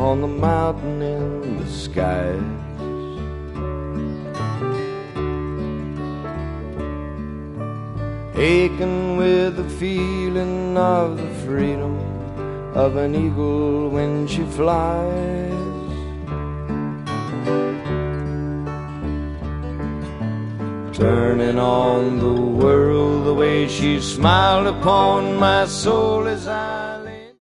on the mountain in the skies. Aching with the feeling of the freedom of an eagle when she flies. Turning on the world the way she smiled upon my soul as I